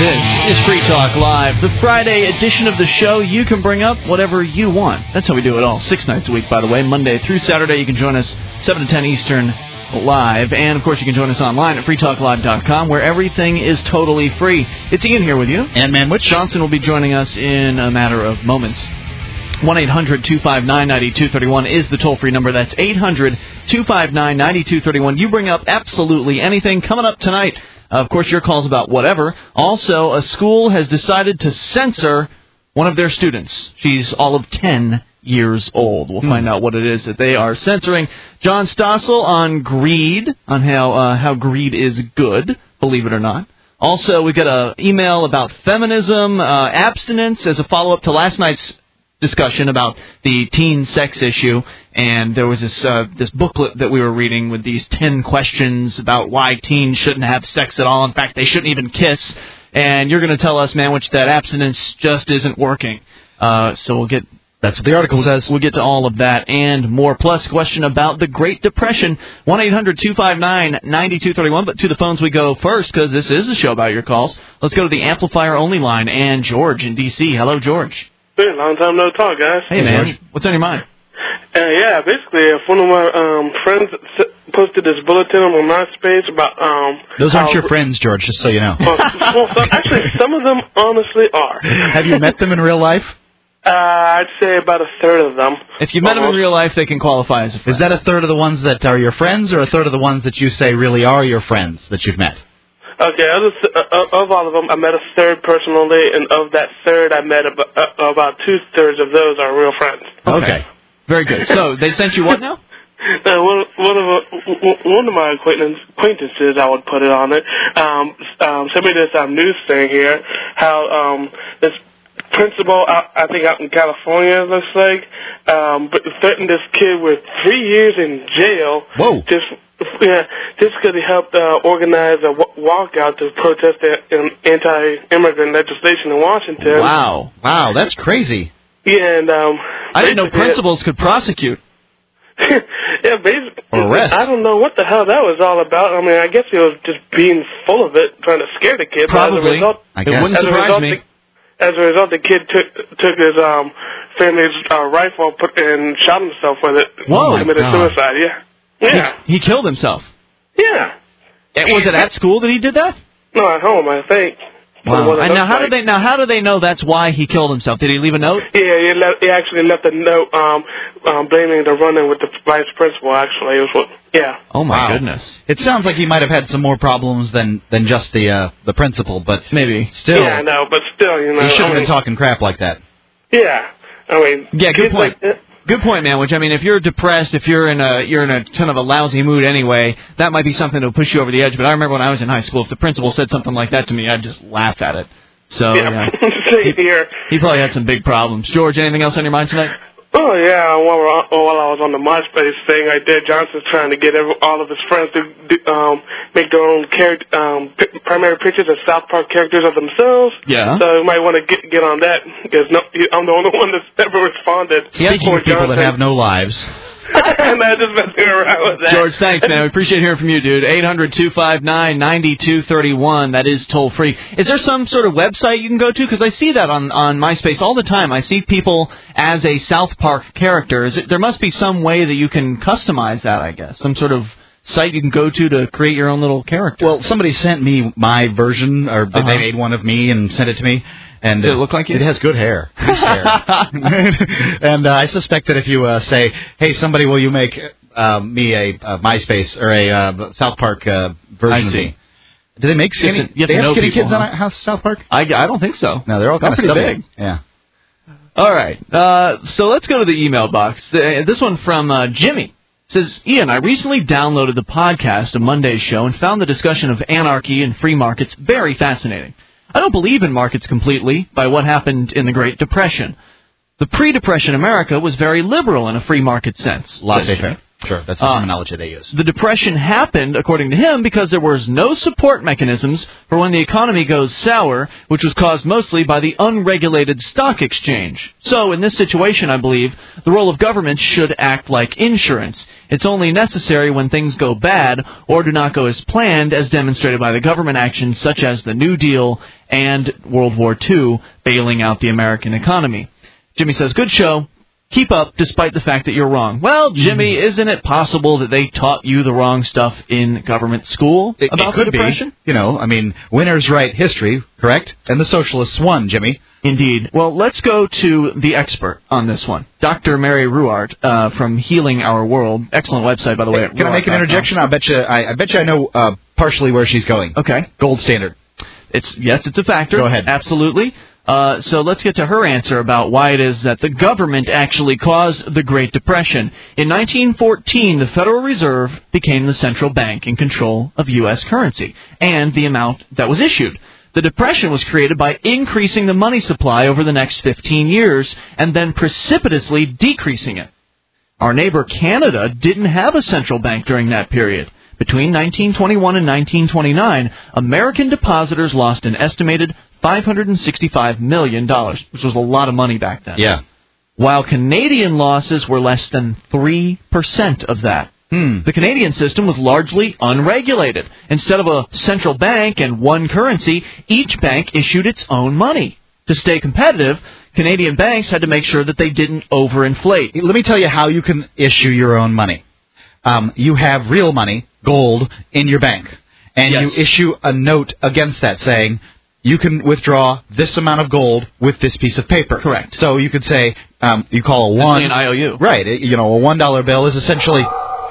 This is Free Talk Live, the Friday edition of the show. You can bring up whatever you want. That's how we do it all, 6 nights a week, by the way. Monday through Saturday, you can join us 7 to 10 Eastern live. And, of course, you can join us online at freetalklive.com, where everything is totally free. It's Ian here with you. And Manwich Johnson will be joining us in a matter of moments. 1-800-259-9231 is the toll-free number. That's 800-259-9231. You bring up absolutely anything. Coming up tonight, of course, your call's about whatever. Also, a school has decided to censor one of their students. She's all of 10 years old. We'll find out what it is that they are censoring. John Stossel on greed, on how greed is good, believe it or not. Also, we got an email about feminism, abstinence as a follow-up to last night's discussion about the teen sex issue, and there was this booklet that we were reading with these 10 questions about why teens shouldn't have sex at all. In fact, they shouldn't even kiss. And you're going to tell us, Manwich, that abstinence just isn't working. So we'll get... That's what the article says. We'll get to all of that and more. Plus, question about the Great Depression. 1-800-259-9231. But to the phones we go first, because this is the show about your calls. Let's go to the amplifier-only line. And George in D.C. Hello, George. Hey, long time no talk, guys. Hey, man. George. What's on your mind? Yeah, basically, if one of my friends posted this bulletin on my MySpace about... Those aren't your friends, George, just so you know. Actually, some of them honestly are. Have you met them in real life? I'd say about a third of them. If you met them in real life, they can qualify as a friend. Is that a third of the ones that are your friends, or a third of the ones that you say really are your friends that you've met? Okay, of all of them, I met a third personally, and of that third, I met about two-thirds of those are real friends. Okay. Very good. So, they sent you what now? One of my acquaintances, I would put it on it, sent me this news thing here, how this principal, I think out in California, it looks like, but threatened this kid with 3 years in jail. Whoa. Just because he helped organize a walkout to protest the anti-immigrant legislation in Washington. Wow, that's crazy. Yeah, and I didn't know principals could prosecute. Yeah, basically. Or arrest. I don't know what the hell that was all about. I mean, I guess he was just being full of it, trying to scare the kid. Probably. I guess. It wouldn't surprise me. As a result, the kid took his family's rifle and shot himself with it. Whoa! Committed suicide. Yeah. He killed himself. Yeah. Was it at school that he did that? No, at home, I think. Wow. And how do they know that's why he killed himself? Did he leave a note? Yeah, he actually left a note blaming the run-in with the vice principal. Actually, it was Oh my goodness! It sounds like he might have had some more problems than just the principal, but maybe still. Yeah, no, but still, you know, he shouldn't have been talking crap like that. Yeah, I mean, good point. Good point, man. Which, I mean, if you're depressed, if you're in a kind of a lousy mood anyway, that might be something to push you over the edge. But I remember when I was in high school, if the principal said something like that to me, I'd just laugh at it. So yeah. He probably had some big problems. George, anything else on your mind tonight? Oh, yeah. While I was on the MySpace thing, I did. Johnson's trying to get all of his friends to make their own primary pictures of South Park characters of themselves. Yeah. So you might want to get on that, because I'm the only one that's ever responded. Speaking of people that have no lives. And I just messing around with that. George, thanks, man. We appreciate hearing from you, dude. 800-259-9231. That is toll-free. Is there some sort of website you can go to? Because I see that on MySpace all the time. I see people as a South Park character. There must be some way that you can customize that, I guess. Some sort of site you can go to create your own little character. Well, somebody sent me my version, or they made one of me and sent it to me. And did it look like you? It has good hair. Nice hair. And I suspect that if you say, hey, somebody, will you make me a MySpace or a South Park version of me? Do they make skinny? You have to know skinny people, kids on House South Park? I don't think so. No, they're all kind of pretty stubby. big. Yeah. All right. So let's go to the email box. This one from Jimmy. Says, Ian, I recently downloaded the podcast of Monday's show and found the discussion of anarchy and free markets very fascinating. I don't believe in markets completely by what happened in the Great Depression. The pre-Depression America was very liberal in a free market sense. Laissez-faire. Sure, that's the terminology they use. The Depression happened, according to him, because there was no support mechanisms for when the economy goes sour, which was caused mostly by the unregulated stock exchange. So, in this situation, I believe, the role of government should act like insurance. It's only necessary when things go bad or do not go as planned, as demonstrated by the government actions such as the New Deal and World War II bailing out the American economy. Jimmy says, good show. Keep up, despite the fact that you're wrong. Well, Jimmy, isn't it possible that they taught you the wrong stuff in government school about the Depression? Be. You know, I mean, winners write history, correct? And the socialists won, Jimmy. Indeed. Well, let's go to the expert on this one, Dr. Mary Ruwart from Healing Our World. Excellent website, by the way. Can I make an interjection? I bet you I know partially where she's going. Okay. Gold standard. Yes, it's a factor. Go ahead. Absolutely. So let's get to her answer about why it is that the government actually caused the Great Depression. In 1914, the Federal Reserve became the central bank in control of U.S. currency and the amount that was issued. The Depression was created by increasing the money supply over the next 15 years and then precipitously decreasing it. Our neighbor Canada didn't have a central bank during that period. Between 1921 and 1929, American depositors lost an estimated $565 million, which was a lot of money back then. Yeah. While Canadian losses were less than 3% of that. The Canadian system was largely unregulated. Instead of a central bank and one currency, each bank issued its own money. To stay competitive, Canadian banks had to make sure that they didn't overinflate. Let me tell you how you can issue your own money. You have real money, gold, in your bank. And you issue a note against that saying, you can withdraw this amount of gold with this piece of paper. Correct. So you could say, you call a an IOU. Right. You know, a $1 bill is essentially...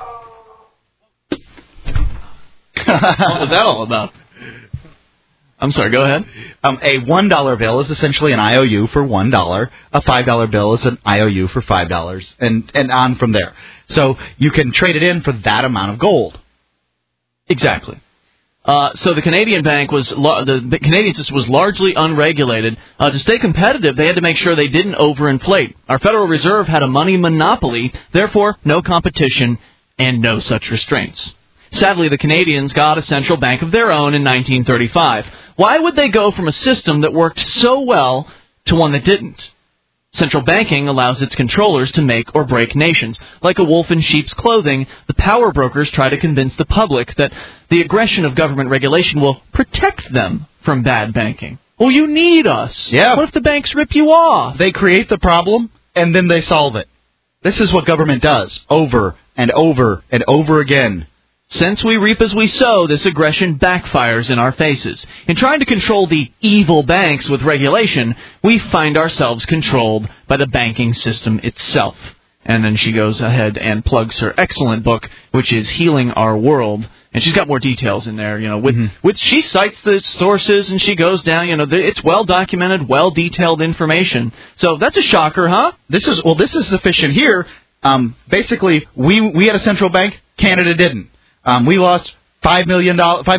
What was that all about? I'm sorry, go ahead. A $1 bill is essentially an IOU for $1. A $5 bill is an IOU for $5, and on from there. So you can trade it in for that amount of gold. Exactly. So the Canadian bank was the Canadian system was largely unregulated. To stay competitive, they had to make sure they didn't overinflate. Our Federal Reserve had a money monopoly, therefore no competition and no such restraints. Sadly, the Canadians got a central bank of their own in 1935. Why would they go from a system that worked so well to one that didn't? Central banking allows its controllers to make or break nations. Like a wolf in sheep's clothing, the power brokers try to convince the public that the aggression of government regulation will protect them from bad banking. Well, you need us. Yeah. What if the banks rip you off? They create the problem, and then they solve it. This is what government does, over and over and over again. Since we reap as we sow, this aggression backfires in our faces. In trying to control the evil banks with regulation, we find ourselves controlled by the banking system itself. And then she goes ahead and plugs her excellent book, which is Healing Our World. And she's got more details in there, with she cites the sources and she goes down, it's well documented, well detailed information. So that's a shocker, huh? This is sufficient here. Basically, we had a central bank, Canada didn't. We lost $500 million.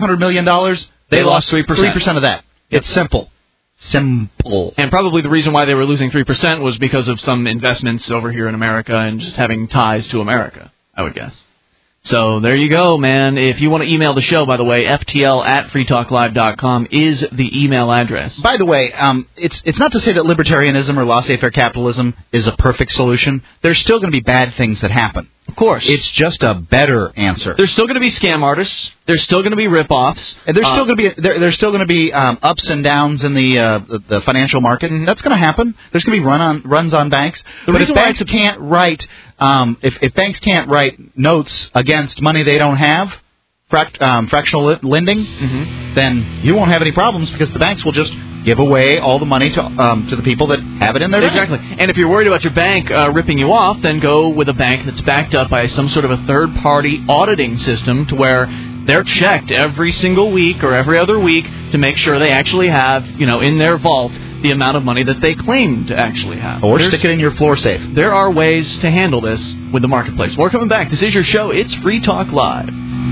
They lost 3%. 3% of that. It's simple. Simple. And probably the reason why they were losing 3% was because of some investments over here in America and just having ties to America, I would guess. So there you go, man. If you want to email the show, by the way, ftl@freetalklive.com is the email address. By the way, it's not to say that libertarianism or laissez-faire capitalism is a perfect solution. There's still going to be bad things that happen. Of course. It's just a better answer. There's still going to be scam artists. There's still going to be rip-offs. And there's still going to be ups and downs in the financial market. And that's going to happen. There's going to be runs on banks. But if banks can't write if banks can't write notes against money they don't have, fractional lending, then you won't have any problems because the banks will just give away all the money to the people that have it in their bank. Exactly. And if you're worried about your bank ripping you off, then go with a bank that's backed up by some sort of a third-party auditing system to where they're checked every single week or every other week to make sure they actually have, in their vault the amount of money that they claim to actually have. Or stick it in your floor safe. There are ways to handle this with the marketplace. We're coming back. This is your show. It's Free Talk Live.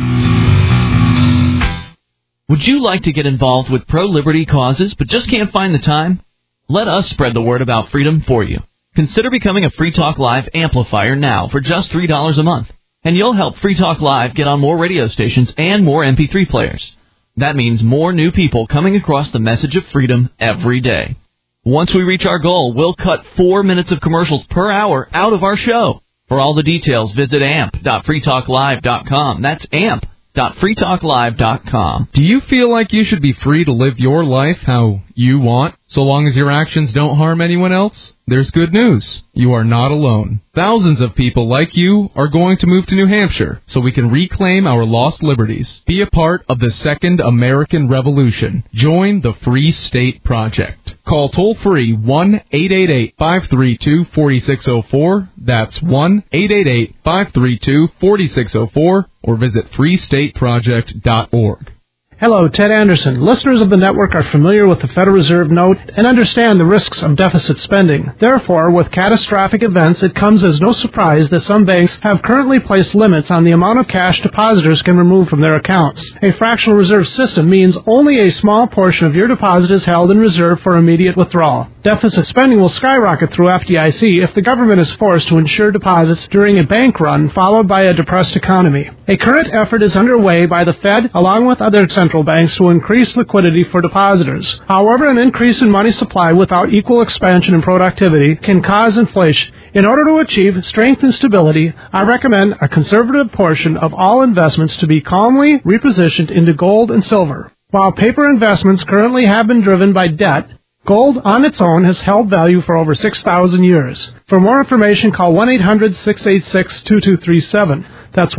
Would you like to get involved with pro-liberty causes but just can't find the time? Let us spread the word about freedom for you. Consider becoming a Free Talk Live amplifier now for just $3 a month. and you'll help Free Talk Live get on more radio stations and more MP3 players. That means more new people coming across the message of freedom every day. Once we reach our goal, we'll cut 4 minutes of commercials per hour out of our show. For all the details, visit amp.freetalklive.com. That's amp.freetalklive.com. Do you feel like you should be free to live your life how you want, so long as your actions don't harm anyone else? There's good news. You are not alone. Thousands of people like you are going to move to New Hampshire so we can reclaim our lost liberties. Be a part of the Second American Revolution. Join the Free State Project. Call toll-free 1-888-532-4604. That's 1-888-532-4604. Or visit freestateproject.org. Hello, Ted Anderson. Listeners of the network are familiar with the Federal Reserve note and understand the risks of deficit spending. Therefore, with catastrophic events, it comes as no surprise that some banks have currently placed limits on the amount of cash depositors can remove from their accounts. A fractional reserve system means only a small portion of your deposit is held in reserve for immediate withdrawal. Deficit spending will skyrocket through FDIC if the government is forced to insure deposits during a bank run followed by a depressed economy. A current effort is underway by the Fed along with other central banks to increase liquidity for depositors. However, an increase in money supply without equal expansion in productivity can cause inflation. In order to achieve strength and stability, I recommend a conservative portion of all investments to be calmly repositioned into gold and silver. While paper investments currently have been driven by debt, gold on its own has held value for over 6,000 years. For more information, call 1-800-686-2237. That's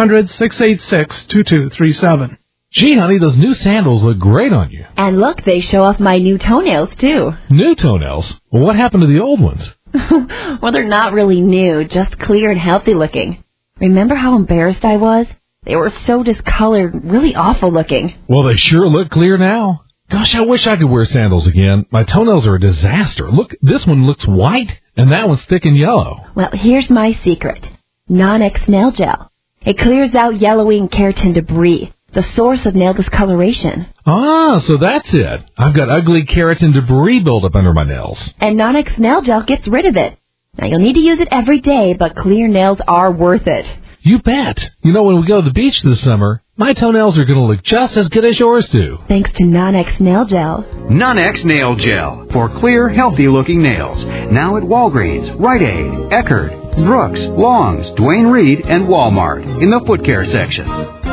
1-800-686-2237. Gee, honey, those new sandals look great on you. And look, they show off my new toenails, too. New toenails? Well, what happened to the old ones? Well, they're not really new, just clear and healthy looking. Remember how embarrassed I was? They were so discolored, really awful looking. Well, they sure look clear now. Gosh, I wish I could wear sandals again. My toenails are a disaster. Look, this one looks white, and that one's thick and yellow. Well, here's my secret. Non-X Nail Gel. It clears out yellowing and keratin debris, the source of nail discoloration. Ah, so that's it. I've got ugly keratin debris buildup under my nails. And Non-X Nail Gel gets rid of it. Now, you'll need to use it every day, but clear nails are worth it. You bet. You know, when we go to the beach this summer, my toenails are going to look just as good as yours do. Thanks to Non-X Nail Gel. Non-X Nail Gel for clear, healthy-looking nails. Now at Walgreens, Rite Aid, Eckerd, Brooks, Long's, Duane Reade, and Walmart in the foot care section.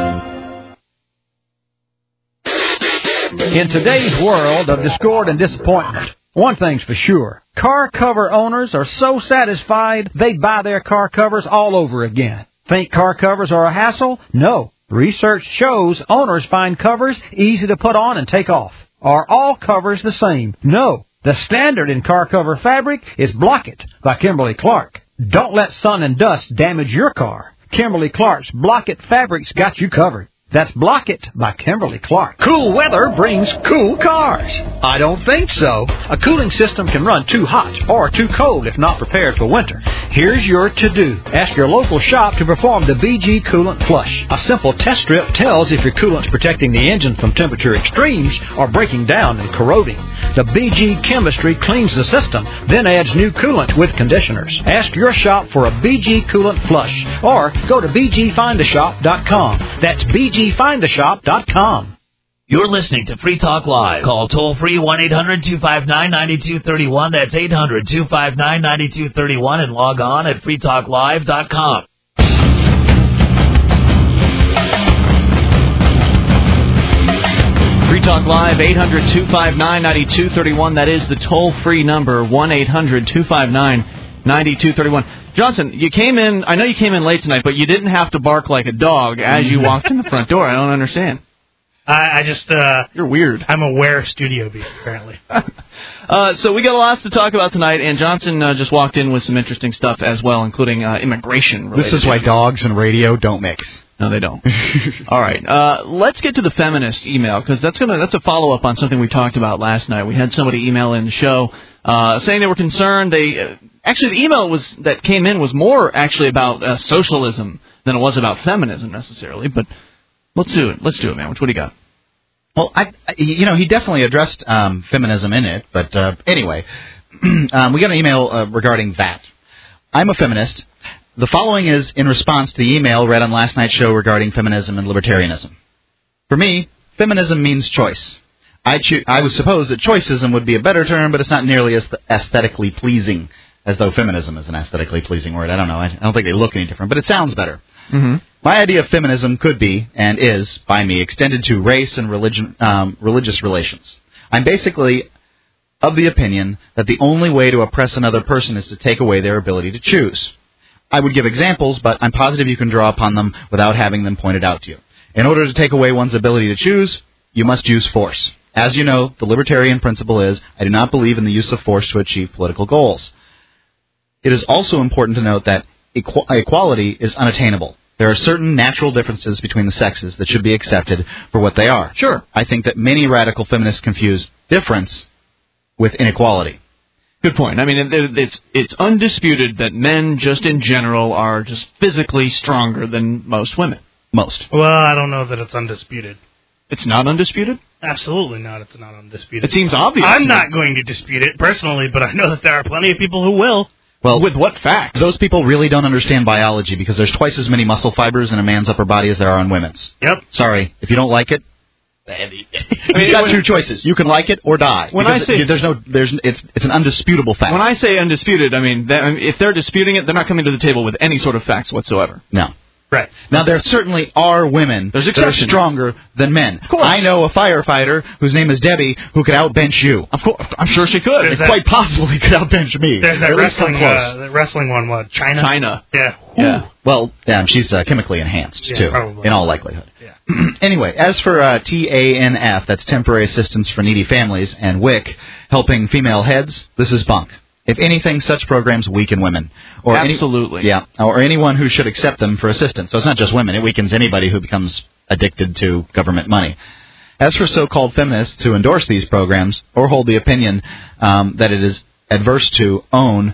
In today's world of discord and disappointment, one thing's for sure. Car cover owners are so satisfied they'd buy their car covers all over again. Think car covers are a hassle? No. Research shows owners find covers easy to put on and take off. Are all covers the same? No. The standard in car cover fabric is Block It by Kimberly Clark. Don't let sun and dust damage your car. Kimberly Clark's Block It fabric's got you covered. That's Block It by Kimberly Clark. Cool weather brings cool cars. I don't think so. A cooling system can run too hot or too cold if not prepared for winter. Here's your to-do. Ask your local shop to perform the BG Coolant Flush. A simple test strip tells if your coolant's protecting the engine from temperature extremes or breaking down and corroding. The BG chemistry cleans the system, then adds new coolant with conditioners. Ask your shop for a BG Coolant Flush or go to bgfindashop.com. That's bgfindashop.com. You're listening to Free Talk Live. Call toll-free 1-800-259-9231. That's 800-259-9231 and log on at freetalklive.com. Free Talk Live, 800-259-9231. That is the toll-free number, 1-800-259-9231. Johnson, you came in, I know you came in late tonight, but you didn't have to bark like a dog as you walked in the front door. I don't understand. I just... You're weird. I'm a were studio beast, apparently. So we got lots to talk about tonight, and Johnson just walked in with some interesting stuff as well, including immigration. This is why dogs and radio don't mix. No, they don't. All right. Let's get to the feminist email, because that's a follow-up on something we talked about last night. We had somebody email in the show saying they were concerned. Actually, the email that came in was more actually about socialism than it was about feminism necessarily, but let's do it. Let's do it, man. What do you got? Well, he definitely addressed feminism in it, but anyway, we got an email regarding that. I'm a feminist, The following is in response to the email read on last night's show regarding feminism and libertarianism. For me, feminism means choice. I would suppose that choicism would be a better term, but it's not nearly as aesthetically pleasing, as though feminism is an aesthetically pleasing word. I don't know. I don't think they look any different, but it sounds better. Mm-hmm. My idea of feminism could be, and is, by me, extended to race and religious relations. I'm basically of the opinion that the only way to oppress another person is to take away their ability to choose. I would give examples, but I'm positive you can draw upon them without having them pointed out to you. In order to take away one's ability to choose, you must use force. As you know, the libertarian principle is, I do not believe in the use of force to achieve political goals. It is also important to note that equality is unattainable. There are certain natural differences between the sexes that should be accepted for what they are. Sure. I think that many radical feminists confuse difference with inequality. Good point. I mean, it's undisputed that men, just in general, are just physically stronger than most women. Most. Well, I don't know that it's undisputed. It's not undisputed? Absolutely not. It's not undisputed. It seems obvious. I'm not going to dispute it personally, but I know that there are plenty of people who will. Well, with what facts? Those people really don't understand biology because there's twice as many muscle fibers in a man's upper body as there are in women's. Yep. If you don't like it, you've got two choices. You can like it or die. When I say it's an undisputable fact. When I say undisputed, I mean if they're disputing it, they're not coming to the table with any sort of facts whatsoever. No. Right. Now, there certainly are women that are stronger than men. Of course. I know a firefighter whose name is Debbie who could outbench you. Of course. I'm sure she could. And quite possibly could outbench me. There's that wrestling one, what? China? China. Yeah. Yeah. Well, she's chemically enhanced, too, probably. in all likelihood. Yeah. Anyway, as for TANF, that's Temporary Assistance for Needy Families, and WIC, helping female heads, this is bunk. If anything, such programs weaken women. Or Absolutely. Or anyone who should accept them for assistance. So it's not just women. It weakens anybody who becomes addicted to government money. As for so-called feminists who endorse these programs or hold the opinion that it is adverse to hold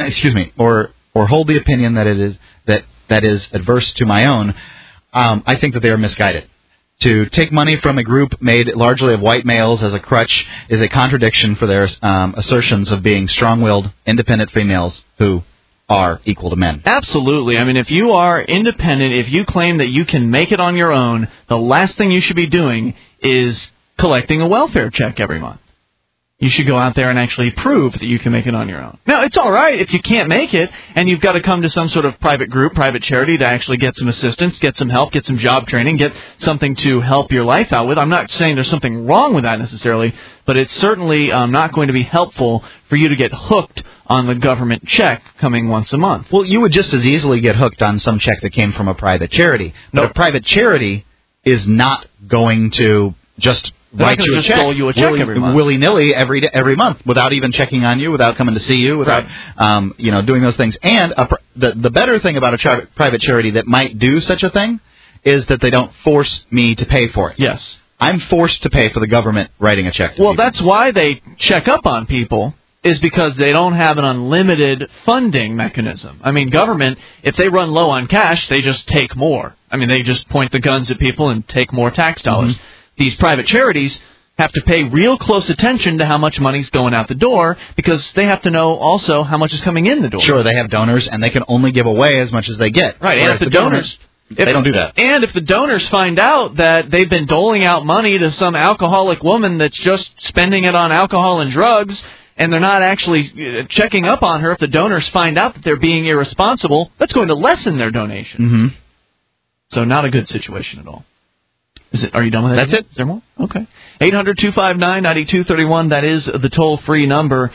the opinion that it is that is adverse to my own, I think that they are misguided. To take money from a group made largely of white males as a crutch is a contradiction for their assertions of being strong-willed, independent females who are equal to men. Absolutely. I mean, if you are independent, if you claim that you can make it on your own, the last thing you should be doing is collecting a welfare check every month. You should go out there and actually prove that you can make it on your own. Now, it's all right if you can't make it and you've got to come to some sort of private group, private charity to actually get some assistance, get some help, get some job training, get something to help your life out with. I'm not saying there's something wrong with that necessarily, but it's certainly not going to be helpful for you to get hooked on the government check coming once a month. Well, you would just as easily get hooked on some check that came from a private charity. But a private charity is not going to just write you a check, every month. Willy-nilly every month without even checking on you, without coming to see you, without doing those things. And the better thing about a private charity that might do such a thing is that they don't force me to pay for it. Yes. I'm forced to pay for the government writing a check to Well, people. that's why they check up on people, is because they don't have an unlimited funding mechanism. I mean, government, if they run low on cash, they just take more. I mean, they just point the guns at people and take more tax dollars. Mm-hmm. These private charities have to pay real close attention to how much money's going out the door because they have to know also how much is coming in the door. Sure, they have donors, and they can only give away as much as they get. Right, and if the donors... They don't do that. And if the donors find out that they've been doling out money to some alcoholic woman that's just spending it on alcohol and drugs, and they're not actually checking up on her, if the donors find out that they're being irresponsible, that's going to lessen their donation. Mm-hmm. So not a good situation at all. Are you done with that? That's it. Is there more? Okay. 800-259-9231. That is the toll-free number.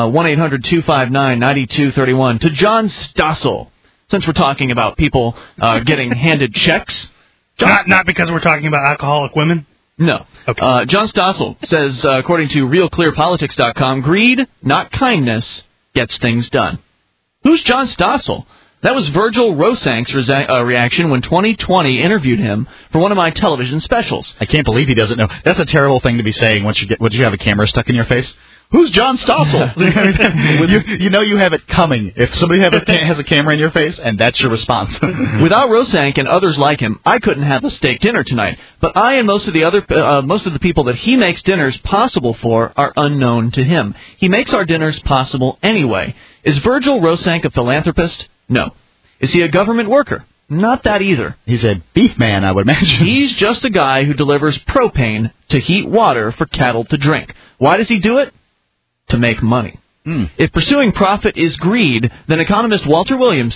1-800-259-9231. To John Stossel, since we're talking about people getting handed checks. Not because we're talking about alcoholic women? No. Okay. John Stossel says, according to RealClearPolitics.com, greed, not kindness, gets things done. Who's John Stossel? That was Virgil Rosank's reaction when 2020 interviewed him for one of my television specials. I can't believe he doesn't know. That's a terrible thing to be saying once you have a camera stuck in your face. Who's John Stossel? you know you have it coming if somebody has a camera in your face, and that's your response. Without Rosank and others like him, I couldn't have a steak dinner tonight. But I and most of the people that he makes dinners possible for are unknown to him. He makes our dinners possible anyway. Is Virgil Rosank a philanthropist? No. Is he a government worker? Not that either. He's a beef man, I would imagine. He's just a guy who delivers propane to heat water for cattle to drink. Why does he do it? To make money. If pursuing profit is greed, then as economist Walter Williams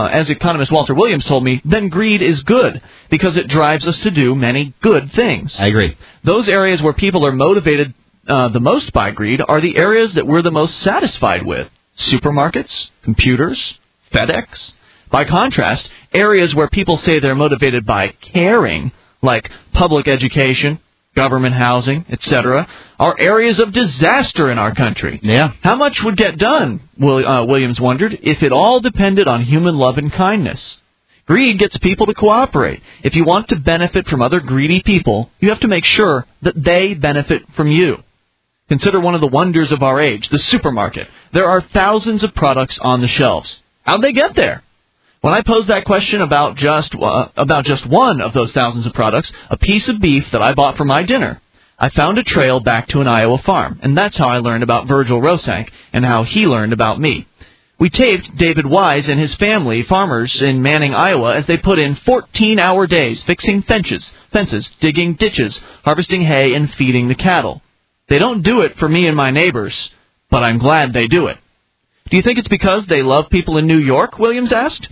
told me, then greed is good because it drives us to do many good things. I agree. Those areas where people are motivated the most by greed are the areas that we're the most satisfied with. Supermarkets, computers, FedEx. By contrast, areas where people say they're motivated by caring, like public education, government housing, etc., are areas of disaster in our country. Yeah. How much would get done, Williams wondered, if it all depended on human love and kindness? Greed gets people to cooperate. If you want to benefit from other greedy people, you have to make sure that they benefit from you. Consider one of the wonders of our age, the supermarket. There are thousands of products on the shelves. How'd they get there? When I posed that question about just one of those thousands of products, a piece of beef that I bought for my dinner, I found a trail back to an Iowa farm, and that's how I learned about Virgil Rosank and how he learned about me. We taped David Wise and his family, farmers in Manning, Iowa, as they put in 14-hour days fixing fences, digging ditches, harvesting hay, and feeding the cattle. They don't do it for me and my neighbors, but I'm glad they do it. Do you think it's because they love people in New York, Williams asked?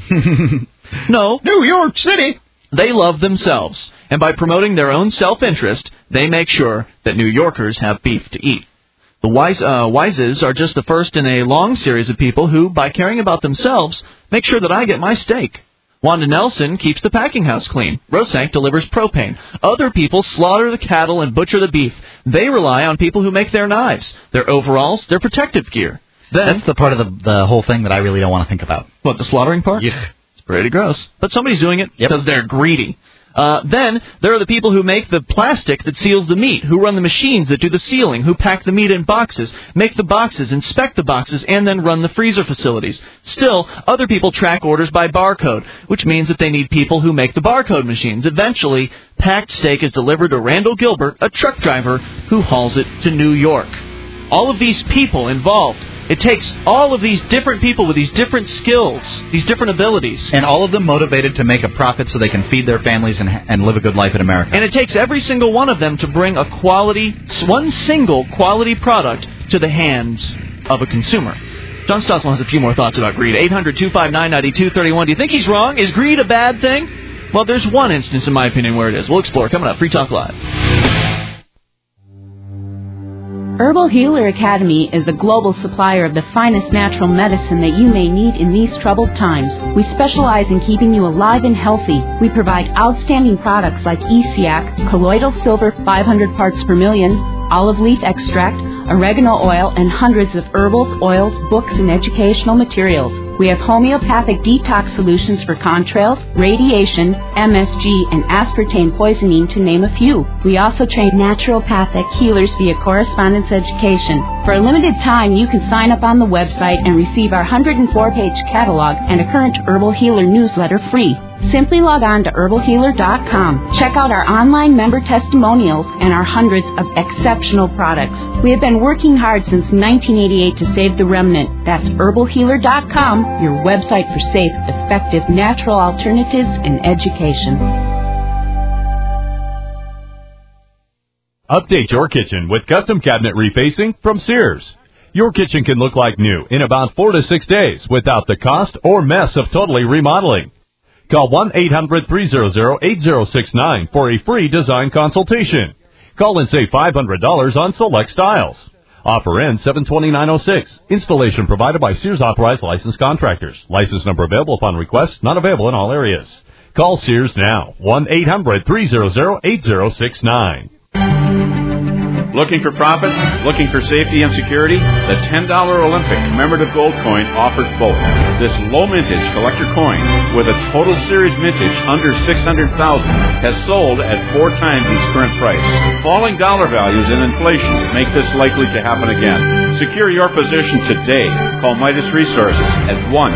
No. New York City. They love themselves, and by promoting their own self-interest, they make sure that New Yorkers have beef to eat. The Wises are just the first in a long series of people who, by caring about themselves, make sure that I get my steak. Wanda Nelson keeps the packing house clean. Rosank delivers propane. Other people slaughter the cattle and butcher the beef. They rely on people who make their knives, their overalls, their protective gear. That's the part of the whole thing that I really don't want to think about. What, the slaughtering part? Yeah. It's pretty gross. But somebody's doing it because they're greedy. Then there are the people who make the plastic that seals the meat, who run the machines that do the sealing, who pack the meat in boxes, make the boxes, inspect the boxes, and then run the freezer facilities. Still, other people track orders by barcode, which means that they need people who make the barcode machines. Eventually, packed steak is delivered to Randall Gilbert, a truck driver, who hauls it to New York. All of these people involved. It takes all of these different people with these different skills, these different abilities. And all of them motivated to make a profit so they can feed their families and live a good life in America. And it takes every single one of them to bring one single quality product to the hands of a consumer. John Stossel has a few more thoughts about greed. 800-259-9231. Do you think he's wrong? Is greed a bad thing? Well, there's one instance, in my opinion, where it is. We'll explore. Coming up, Free Talk Live. Herbal Healer Academy is the global supplier of the finest natural medicine that you may need in these troubled times. We specialize in keeping you alive and healthy. We provide outstanding products like ESIAC, colloidal silver 500 parts per million, olive leaf extract, oregano oil, and hundreds of herbals, oils, books, and educational materials. We have homeopathic detox solutions for contrails, radiation, MSG, and aspartame poisoning, to name a few. We also train naturopathic healers via correspondence education. For a limited time, you can sign up on the website and receive our 104-page catalog and a current Herbal Healer newsletter free. Simply log on to herbalhealer.com. Check out our online member testimonials and our hundreds of exceptional products. We have been working hard since 1988 to save the remnant. That's herbalhealer.com, your website for safe, effective, natural alternatives in education. Update your kitchen with custom cabinet refacing from Sears. Your kitchen can look like new in about 4 to 6 days without the cost or mess of totally remodeling. Call 1-800-300-8069 for a free design consultation. Call and save $500 on select styles. Offer ends 7/29/06. Installation provided by Sears Authorized Licensed Contractors. License number available upon request. Not available in all areas. Call Sears now. 1-800-300-8069. Looking for profits? Looking for safety and security? The $10 Olympic commemorative gold coin offers both. This low mintage collector coin with a total series mintage under $600,000 has sold at 4 times its current price. Falling dollar values and inflation make this likely to happen again. Secure your position today. Call Midas Resources at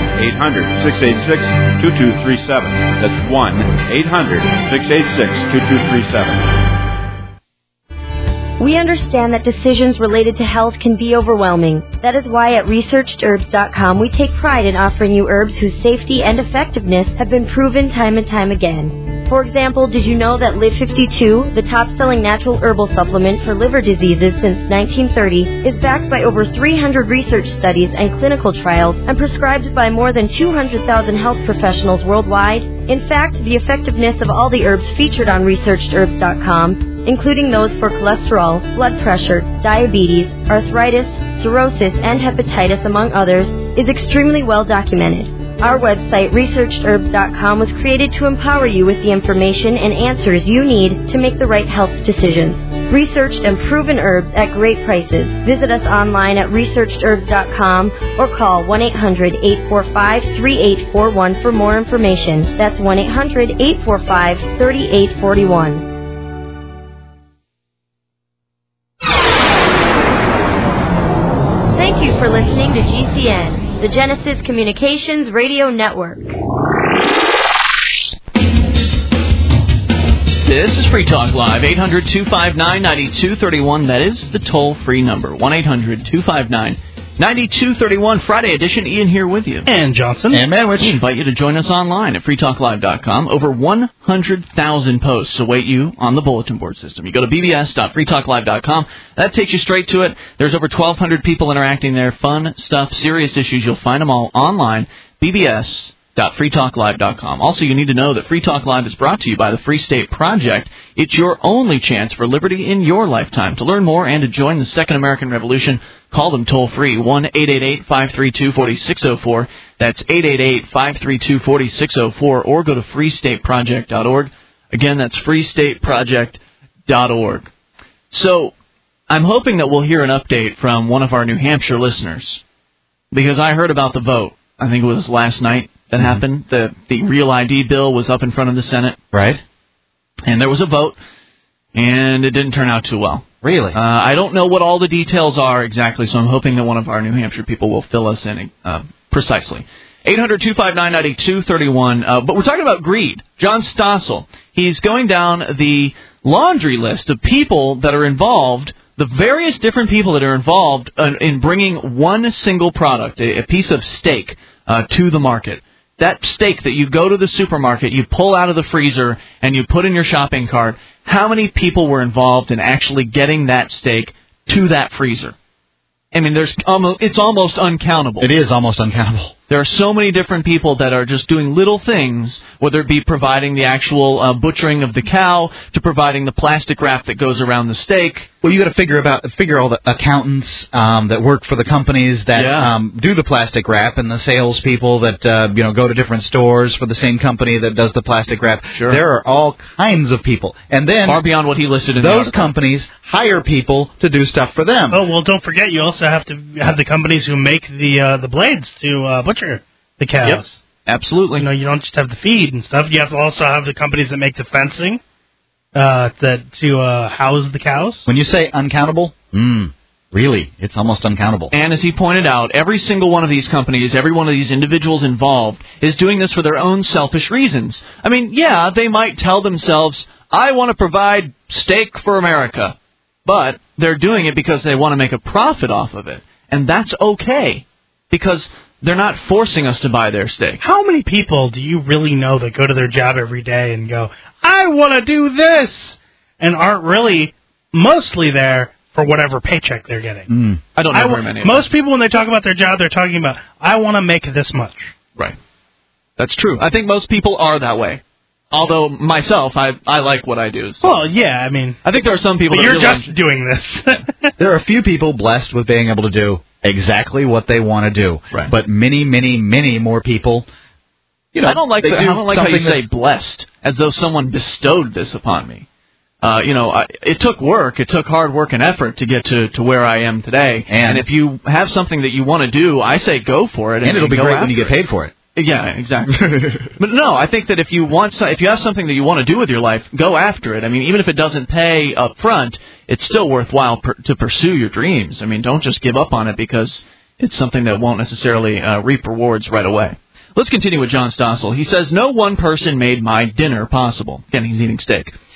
1-800-686-2237. That's 1-800-686-2237. We understand that decisions related to health can be overwhelming. That is why at ResearchedHerbs.com we take pride in offering you herbs whose safety and effectiveness have been proven time and time again. For example, did you know that Live52, the top-selling natural herbal supplement for liver diseases since 1930, is backed by over 300 research studies and clinical trials and prescribed by more than 200,000 health professionals worldwide? In fact, the effectiveness of all the herbs featured on ResearchedHerbs.com, including those for cholesterol, blood pressure, diabetes, arthritis, cirrhosis, and hepatitis, among others, is extremely well documented. Our website, ResearchedHerbs.com, was created to empower you with the information and answers you need to make the right health decisions. Researched and proven herbs at great prices. Visit us online at ResearchedHerbs.com or call 1-800-845-3841 for more information. That's 1-800-845-3841. Thank you for listening to GCN, the Genesis Communications Radio Network. This is Free Talk Live, 800-259-9231. That is the toll-free number, 1-800-259-9231. Friday edition. Ian here with you. And Johnson. And Manwich. We invite you to join us online at freetalklive.com. Over 100,000 posts await you on the bulletin board system. You go to bbs.freetalklive.com. That takes you straight to it. There's over 1,200 people interacting there. Fun stuff, serious issues. You'll find them all online. bbs.freetalklive.com. Also, you need to know that Free Talk Live is brought to you by the Free State Project. It's your only chance for liberty in your lifetime. To learn more and to join the Second American Revolution, call them toll-free, 1-888-532-4604. That's 888-532-4604, or go to freestateproject.org. Again, that's freestateproject.org. So, I'm hoping that we'll hear an update from one of our New Hampshire listeners, because I heard about the vote. I think it was last night that happened. The Real ID bill was up in front of the Senate. Right. And there was a vote, and it didn't turn out too well. Really? I don't know what all the details are exactly, so I'm hoping that one of our New Hampshire people will fill us in precisely. 800-259-9231. But we're talking about greed. John Stossel, he's going down the laundry list of people that are involved, the various different people that are involved in bringing one single product, a piece of steak, to the market. That steak that you go to the supermarket, you pull out of the freezer, and you put in your shopping cart, how many people were involved in actually getting that steak to that freezer? I mean, it's almost uncountable. It is almost uncountable. There are so many different people that are just doing little things, whether it be providing the actual butchering of the cow to providing the plastic wrap that goes around the steak. Well, you got to figure all the accountants that work for the companies that do the plastic wrap, and the salespeople that go to different stores for the same company that does the plastic wrap. Sure. There are all kinds of people, and then far beyond what he listed in the those article. Companies hire people to do stuff for them. Oh well, don't forget you also have to have the companies who make the blades to butcher the cows. Yep. Absolutely. You don't just have the feed and stuff. You have to also have the companies that make the fencing to house the cows. When you say uncountable, really, it's almost uncountable. And as he pointed out, every single one of these companies, every one of these individuals involved, is doing this for their own selfish reasons. I mean, yeah, they might tell themselves, I want to provide steak for America. But they're doing it because they want to make a profit off of it. And that's okay, because they're not forcing us to buy their steak. How many people do you really know that go to their job every day and go, I want to do this, and aren't really mostly there for whatever paycheck they're getting? I don't know very many. Most people, when they talk about their job, they're talking about, I want to make this much. Right. That's true. I think most people are that way. Although, myself, I like what I do. So. Well, yeah, I mean... I think there are some people but that you're just doing this. There are a few people blessed with being able to do exactly what they want to do. Right. But many, many, many more people... I don't like how you say blessed, as though someone bestowed this upon me. It took work. It took hard work and effort to get to where I am today. And if you have something that you want to do, I say go for it. And it'll be great when you get paid for it. Yeah, exactly. But no, I think that if you have something that you want to do with your life, go after it. I mean, even if it doesn't pay up front, it's still worthwhile to pursue your dreams. I mean, don't just give up on it because it's something that won't necessarily reap rewards right away. Let's continue with John Stossel. He says, no one person made my dinner possible. Again, he's eating steak.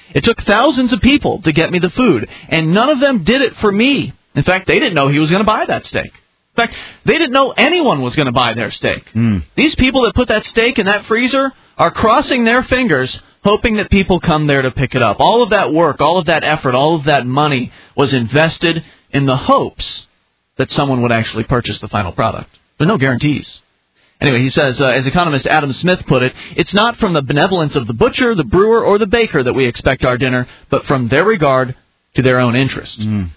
It took thousands of people to get me the food, and none of them did it for me. In fact, they didn't know he was going to buy that steak. In fact, they didn't know anyone was going to buy their steak. These people that put that steak in that freezer are crossing their fingers, hoping that people come there to pick it up. All of that work, all of that effort, all of that money was invested in the hopes that someone would actually purchase the final product. There's no guarantees. Anyway, he says, as economist Adam Smith put it, it's not from the benevolence of the butcher, the brewer, or the baker that we expect our dinner, but from their regard to their own interest.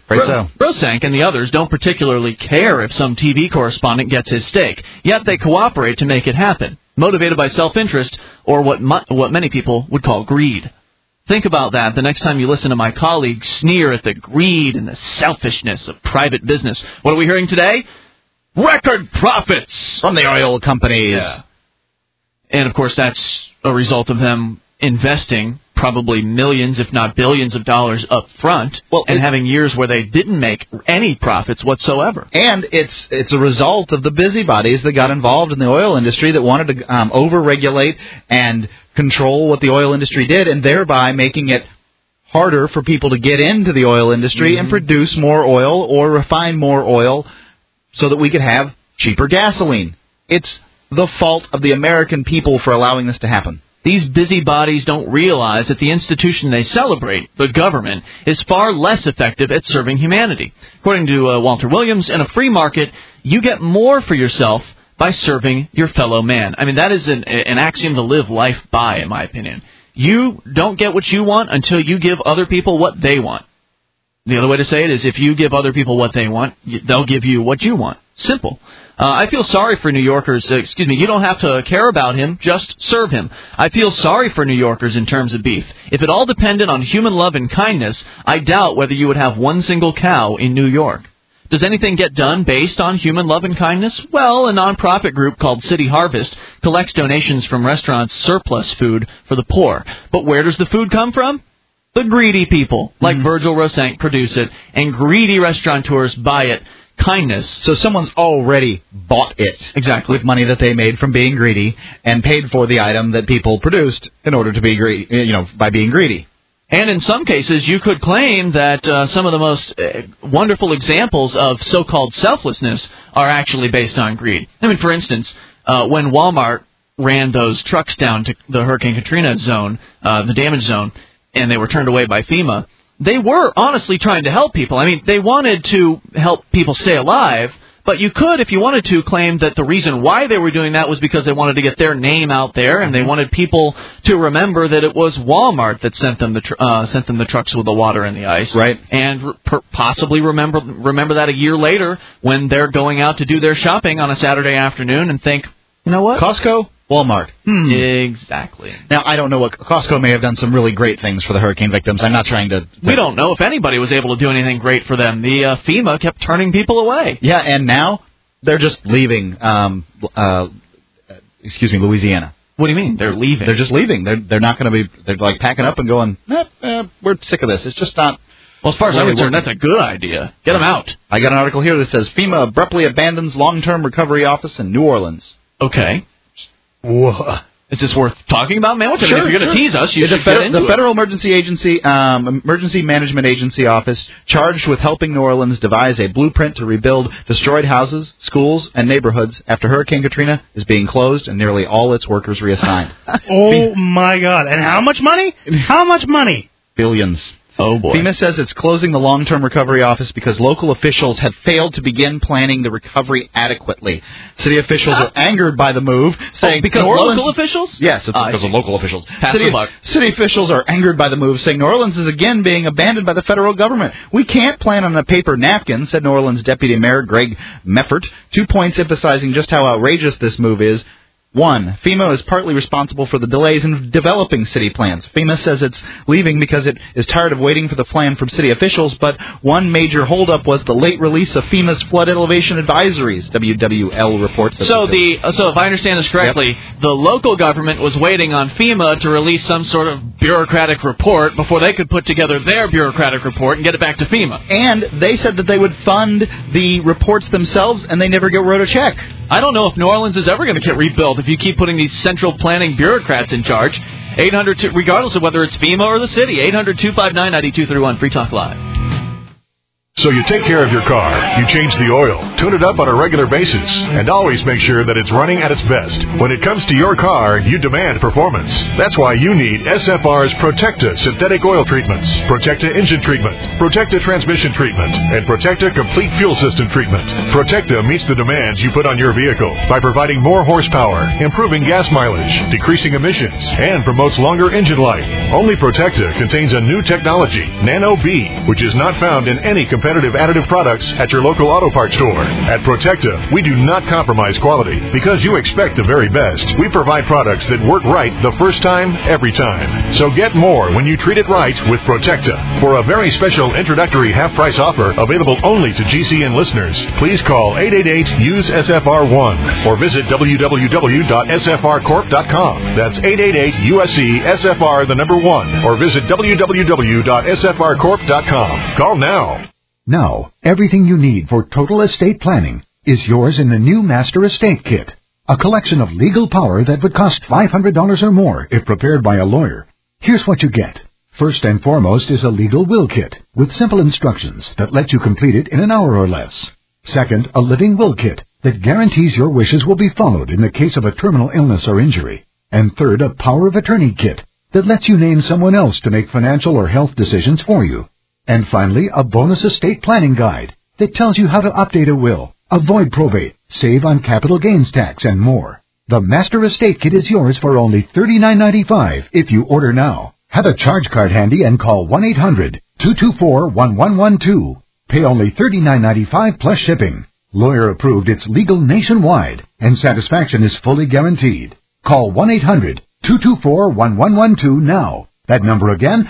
Rosank and the others don't particularly care if some TV correspondent gets his steak, yet they cooperate to make it happen, motivated by self-interest or what many people would call greed. Think about that the next time you listen to my colleagues sneer at the greed and the selfishness of private business. What are we hearing today? Record profits from the oil companies. Yeah. And, of course, that's a result of them investing probably millions, if not billions of dollars up front, and having years where they didn't make any profits whatsoever. And it's a result of the busybodies that got involved in the oil industry that wanted to over-regulate and control what the oil industry did, and thereby making it harder for people to get into the oil industry and produce more oil or refine more oil so that we could have cheaper gasoline. It's the fault of the American people for allowing this to happen. These busybodies don't realize that the institution they celebrate, the government, is far less effective at serving humanity. According to Walter Williams, in a free market, you get more for yourself by serving your fellow man. I mean, that is an axiom to live life by, in my opinion. You don't get what you want until you give other people what they want. The other way to say it is if you give other people what they want, they'll give you what you want. Simple. I feel sorry for New Yorkers. You don't have to care about him, just serve him. I feel sorry for New Yorkers in terms of beef. If it all depended on human love and kindness, I doubt whether you would have one single cow in New York. Does anything get done based on human love and kindness? Well, a nonprofit group called City Harvest collects donations from restaurants' surplus food for the poor. But where does the food come from? The greedy people, like Virgil Rosank, produce it, and greedy restaurateurs buy it. Kindness. So someone's already bought it. Exactly. With money that they made from being greedy and paid for the item that people produced in order to be greedy, by being greedy. And in some cases, you could claim that some of the most wonderful examples of so-called selflessness are actually based on greed. I mean, for instance, when Walmart ran those trucks down to the Hurricane Katrina zone, the damage zone, and they were turned away by FEMA, they were honestly trying to help people. I mean, they wanted to help people stay alive, but you could, if you wanted to, claim that the reason why they were doing that was because they wanted to get their name out there, and they wanted people to remember that it was Walmart that sent them the trucks with the water and the ice. Right. And possibly remember that a year later when they're going out to do their shopping on a Saturday afternoon and think, you know what? Costco? Walmart. Exactly. Now, I don't know what Costco may have done some really great things for the hurricane victims. I'm not trying to... We don't know if anybody was able to do anything great for them. The FEMA kept turning people away. Yeah, and now they're just leaving, Louisiana. What do you mean? They're leaving? They're just leaving. They're not going to be... They're like packing up and going, we're sick of this. It's just not... Well, as far as I'm concerned, that's a good idea. Get them out. I got an article here that says FEMA abruptly abandons long-term recovery office in New Orleans. Okay. Whoa. Is this worth talking about, man? If you're going to tease us, you should get into the Federal Emergency Management Agency office charged with helping New Orleans devise a blueprint to rebuild destroyed houses, schools, and neighborhoods after Hurricane Katrina is being closed and nearly all its workers reassigned. Oh, my God. And how much money? How much money? Billions. Oh, boy. FEMA says it's closing the long-term recovery office because local officials have failed to begin planning the recovery adequately. City officials are angered by the move, saying... because local officials? Yes, it's because of local officials. City officials are angered by the move, saying New Orleans is again being abandoned by the federal government. We can't plan on a paper napkin, said New Orleans Deputy Mayor Greg Meffert. 2 points emphasizing just how outrageous this move is. 1, FEMA is partly responsible for the delays in developing city plans. FEMA says it's leaving because it is tired of waiting for the plan from city officials, but one major holdup was the late release of FEMA's flood elevation advisories, WWL reports. So if I understand this correctly, the local government was waiting on FEMA to release some sort of bureaucratic report before they could put together their bureaucratic report and get it back to FEMA. And they said that they would fund the reports themselves, and they never wrote a check. I don't know if New Orleans is ever going to get rebuilt if you keep putting these central planning bureaucrats in charge. 800, regardless of whether it's FEMA or the city, 800-259-9231, Free Talk Live. So you take care of your car, you change the oil, tune it up on a regular basis, and always make sure that it's running at its best. When it comes to your car, you demand performance. That's why you need SFR's Protecta synthetic oil treatments, Protecta engine treatment, Protecta transmission treatment, and Protecta complete fuel system treatment. Protecta meets the demands you put on your vehicle by providing more horsepower, improving gas mileage, decreasing emissions, and promotes longer engine life. Only Protecta contains a new technology, Nano B, which is not found in any competitive additive products at your local auto parts store. At Protecta, we do not compromise quality because you expect the very best. We provide products that work right the first time, every time. So get more when you treat it right with Protecta. For a very special introductory half-price offer available only to GCN listeners, please call 888-USE-SFR1 or visit www.sfrcorp.com. That's 888-USE-SFR the number 1 or visit www.sfrcorp.com. Call now. Now, everything you need for total estate planning is yours in the new Master Estate Kit, a collection of legal power that would cost $500 or more if prepared by a lawyer. Here's what you get. First and foremost is a legal will kit with simple instructions that let you complete it in an hour or less. Second, a living will kit that guarantees your wishes will be followed in the case of a terminal illness or injury. And third, a power of attorney kit that lets you name someone else to make financial or health decisions for you. And finally, a bonus estate planning guide that tells you how to update a will, avoid probate, save on capital gains tax, and more. The Master Estate Kit is yours for only $39.95 if you order now. Have a charge card handy and call 1-800-224-1112. Pay only $39.95 plus shipping. Lawyer approved, it's legal nationwide, and satisfaction is fully guaranteed. Call 1-800-224-1112 now. That number again,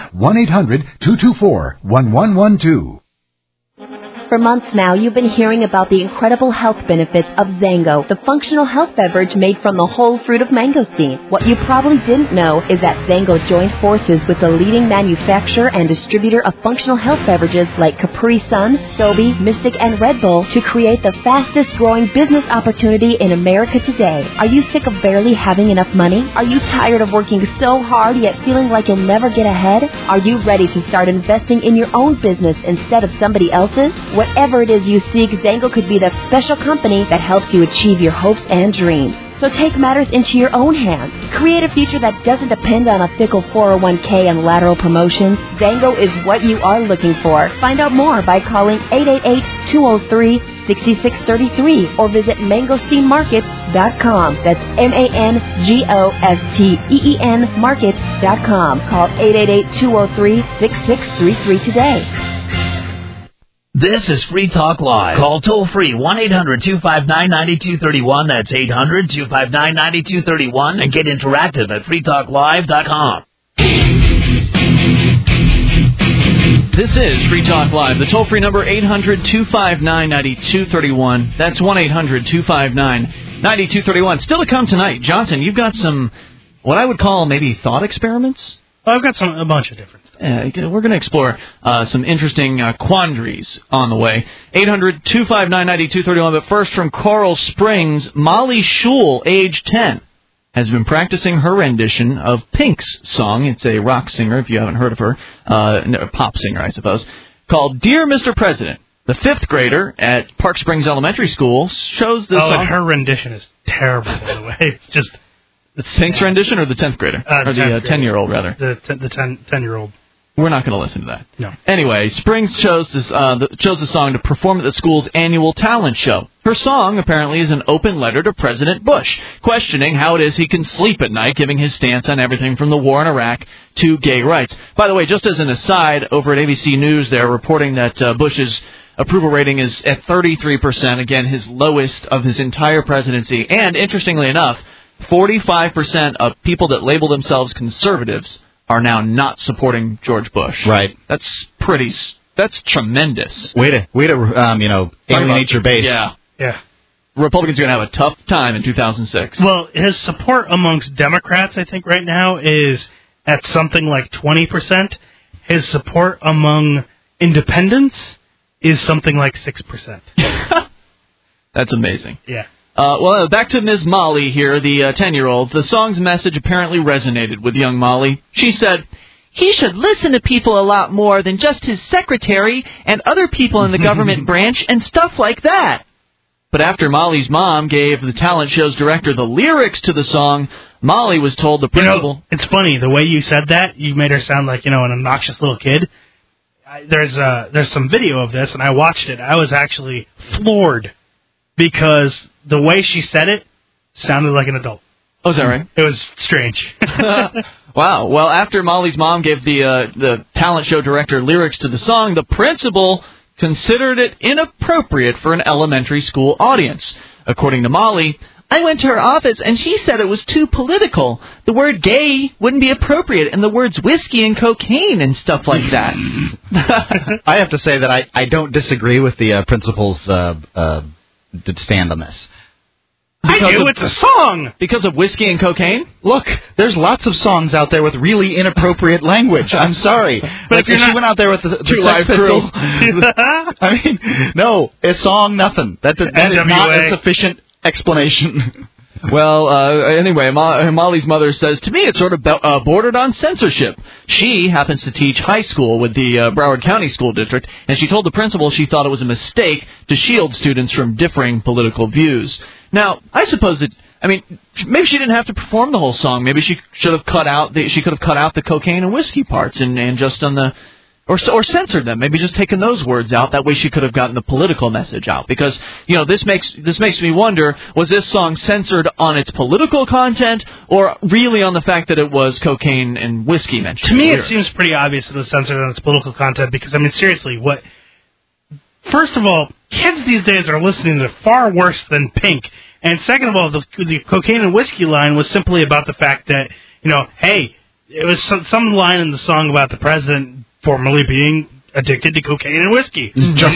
1-800-224-1112. For months now, you've been hearing about the incredible health benefits of Zango, the functional health beverage made from the whole fruit of mangosteen. What you probably didn't know is that Zango joined forces with the leading manufacturer and distributor of functional health beverages like Capri Sun, Sobe, Mystic, and Red Bull to create the fastest growing business opportunity in America today. Are you sick of barely having enough money? Are you tired of working so hard yet feeling like you'll never get ahead? Are you ready to start investing in your own business instead of somebody else's? Whatever it is you seek, Zango could be the special company that helps you achieve your hopes and dreams. So take matters into your own hands. Create a future that doesn't depend on a fickle 401k and lateral promotions. Zango is what you are looking for. Find out more by calling 888-203-6633 or visit mangosteenmarket.com. That's MANGOSTEEN market.com. Call 888-203-6633 today. This is Free Talk Live. Call toll-free 1-800-259-9231. That's 800-259-9231. And get interactive at freetalklive.com. This is Free Talk Live. The toll-free number, 800-259-9231. That's 1-800-259-9231. Still to come tonight, Johnson, you've got some, what I would call maybe thought experiments? I've got a bunch of different stuff. We're going to explore some interesting quandaries on the way. 800-259-9231. But first, from Coral Springs, Molly Schul, age 10, has been practicing her rendition of Pink's song. It's a rock singer, if you haven't heard of her, a pop singer, I suppose, called Dear Mr. President. The fifth grader at Park Springs Elementary School chose this song. And her rendition is terrible, by the way. It's just... Pink's rendition or the 10th grader? Or the 10-year-old, rather? The 10-year-old. We're not going to listen to that. No. Anyway, Springs chose the song to perform at the school's annual talent show. Her song, apparently, is an open letter to President Bush, questioning how it is he can sleep at night, giving his stance on everything from the war in Iraq to gay rights. By the way, just as an aside, over at ABC News, they're reporting that Bush's approval rating is at 33%, again, his lowest of his entire presidency. And, interestingly enough, 45% of people that label themselves conservatives are now not supporting George Bush. Right. That's tremendous. Way to alienate your base. Yeah. Republicans are going to have a tough time in 2006. Well, his support amongst Democrats, I think, right now is at something like 20%. His support among independents is something like 6%. That's amazing. Yeah. Well, back to Ms. Molly here, the 10-year-old. The song's message apparently resonated with young Molly. She said, "He should listen to people a lot more than just his secretary and other people in the government branch and stuff like that." But after Molly's mom gave the talent show's director the lyrics to the song, Molly was told the principal... it's funny, the way you said that, you made her sound like, an obnoxious little kid. There's some video of this, and I watched it. I was actually floored because the way she said it sounded like an adult. Oh, is that right? It was strange. Wow. Well, after Molly's mom gave the talent show director lyrics to the song, the principal considered it inappropriate for an elementary school audience. According to Molly, "I went to her office and she said it was too political. The word gay wouldn't be appropriate and the words whiskey and cocaine and stuff like that." I have to say that I don't disagree with the principal's stand on this. It's a song! Because of whiskey and cocaine? Look, there's lots of songs out there with really inappropriate language. I'm sorry. But if she went out there with the Sex Pistols... I mean, no, a song, nothing. That is not a sufficient explanation. Well, anyway, Molly's mother says, "To me, it's sort of bordered on censorship." She happens to teach high school with the Broward County School District, and she told the principal she thought it was a mistake to shield students from differing political views. Now, I suppose maybe she didn't have to perform the whole song. Maybe she should have cut out the cocaine and whiskey parts and just done the... Or censored them. Maybe just taken those words out. That way she could have gotten the political message out. Because, this makes me wonder, was this song censored on its political content or really on the fact that it was cocaine and whiskey mentioned? To me, it seems pretty obvious it was censored on its political content because, seriously, first of all, kids these days are listening to far worse than Pink. And second of all, the cocaine and whiskey line was simply about the fact that, hey, it was some line in the song about the president formerly being addicted to cocaine and whiskey.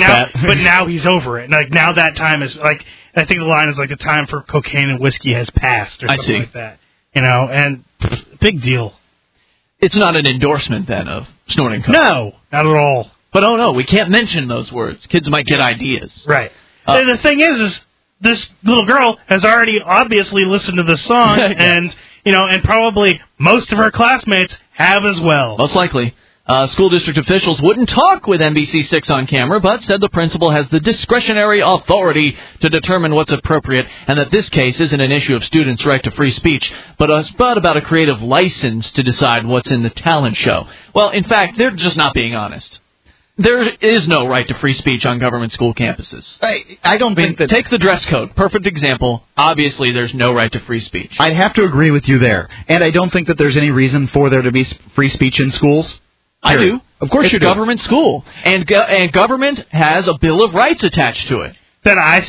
But now he's over it. Now that time is, I think the line is the time for cocaine and whiskey has passed or something like that. And big deal. It's not an endorsement, then, of snorting coke. No, not at all. But, oh, no, we can't mention those words. Kids might get ideas. Right. The thing is this little girl has already obviously listened to this song, and probably most of her classmates have as well. Most likely. School district officials wouldn't talk with NBC6 on camera, but said the principal has the discretionary authority to determine what's appropriate, and that this case isn't an issue of students' right to free speech, but about a creative license to decide what's in the talent show. Well, in fact, they're just not being honest. There is no right to free speech on government school campuses. I don't think that... Take the dress code. Perfect example. Obviously, there's no right to free speech. I'd have to agree with you there. And I don't think that there's any reason for there to be free speech in schools. I do. Of course you do. It's a government school. And government has a Bill of Rights attached to it. Then I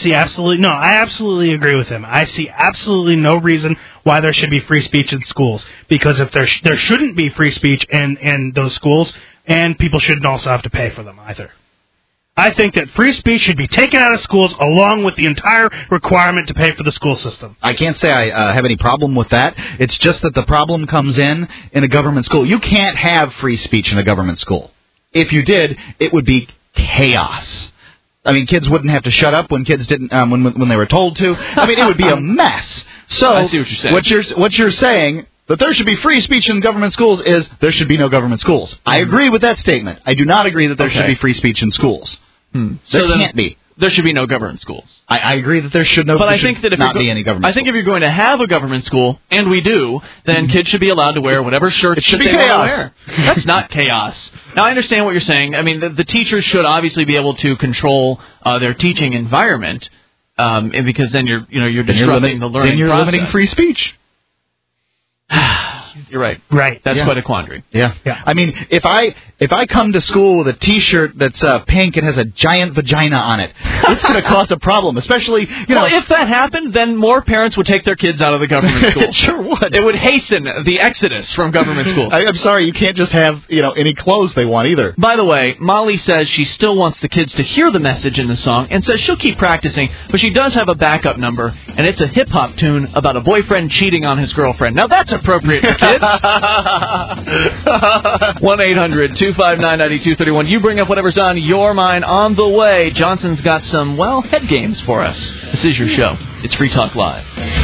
absolutely agree with him. I see absolutely no reason why there should be free speech in schools. Because if there shouldn't be free speech in those schools, and people shouldn't also have to pay for them either. I think that free speech should be taken out of schools along with the entire requirement to pay for the school system. I can't say I have any problem with that. It's just that the problem comes in a government school. You can't have free speech in a government school. If you did, it would be chaos. Kids wouldn't have to shut up when kids didn't when they were told to. It would be a mess. So I see what you're saying. What you're saying that there should be free speech in government schools is there should be no government schools. I agree with that statement. I do not agree that there should be free speech in schools. There can't be. There should be no government schools. I agree that there should not be any government I think if you're going to have a government school, and we do, then kids should be allowed to wear whatever shirts they want to wear. That's not chaos. Now, I understand what you're saying. The teachers should obviously be able to control their teaching environment, because then you're disrupting the learning process. Then you're limiting free speech. You're right. Right. That's quite a quandary. Yeah. If I come to school with a T-shirt that's pink and has a giant vagina on it, it's going to cause a problem. Especially, if that happened, then more parents would take their kids out of the government school. It sure would. It would hasten the exodus from government schools. I'm sorry, you can't just have any clothes they want either. By the way, Molly says she still wants the kids to hear the message in the song and says she'll keep practicing, but she does have a backup number, and it's a hip hop tune about a boyfriend cheating on his girlfriend. Now that's appropriate for kids hits. 1-800-259-9231. You bring up whatever's on your mind on the way. Johnson's got some, well, head games for us. This is your show. It's Free Talk Live.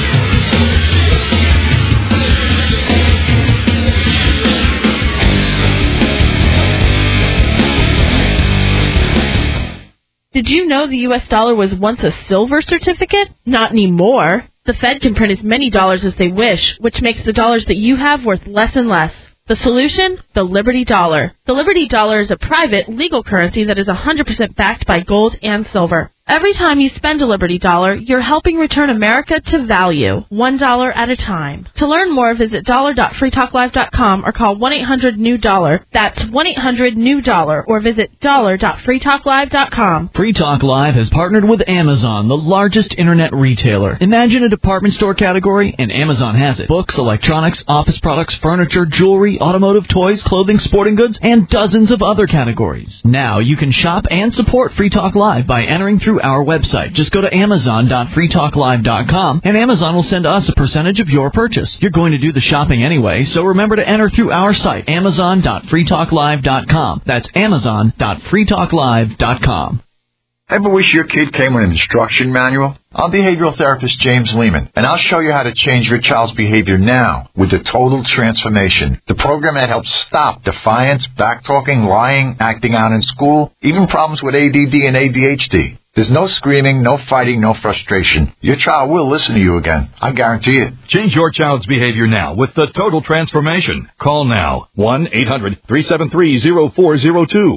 Did you know the U.S. dollar was once a silver certificate? Not anymore. The Fed can print as many dollars as they wish, which makes the dollars that you have worth less and less. The solution? The Liberty Dollar. The Liberty Dollar is a private, legal currency that is 100% backed by gold and silver. Every time you spend a Liberty Dollar, you're helping return America to value, $1 at a time. To learn more, visit dollar.freetalklive.com or call 1-800-NEW-DOLLAR. That's 1-800-NEW-DOLLAR or visit dollar.freetalklive.com. Free Talk Live has partnered with Amazon, the largest internet retailer. Imagine a department store category, and Amazon has it. Books, electronics, office products, furniture, jewelry, automotive, toys, clothing, sporting goods, and dozens of other categories. Now you can shop and support Free Talk Live by entering through our website. Just go to amazon.freetalklive.com and Amazon will send us a percentage of your purchase. You're going to do the shopping anyway, so remember to enter through our site, amazon.freetalklive.com. That's amazon.freetalklive.com. Ever wish your kid came with an instruction manual? I'm behavioral therapist James Lehman, and I'll show you how to change your child's behavior now with the Total Transformation, the program that helps stop defiance, backtalking, lying, acting out in school, even problems with ADD and ADHD. There's no screaming, no fighting, no frustration. Your child will listen to you again. I guarantee it. Change your child's behavior now with the Total Transformation. Call now. 1-800-373-0402.